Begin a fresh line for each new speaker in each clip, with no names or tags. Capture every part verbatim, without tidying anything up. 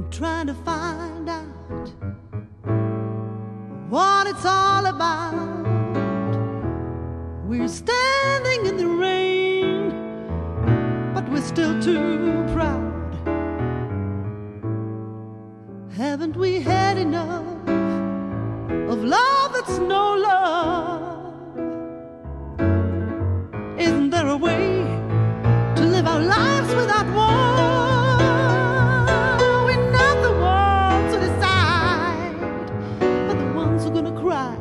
trying to find out what it's all about. We're standing in the rain, but we're still too proud. Haven't we had enough of love that's no love? Isn't there a way to live our lives without war? We're not the ones who decide, but the ones who are gonna cry.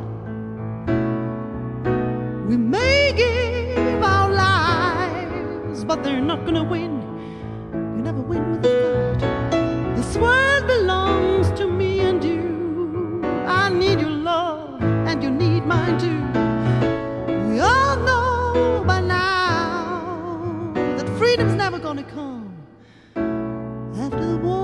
We may give our lives, but they're not gonna win. You never win with a fight. This world belongs to me and you. I need your love, and you need mine too. We all know by now that freedom's never gonna come after the war.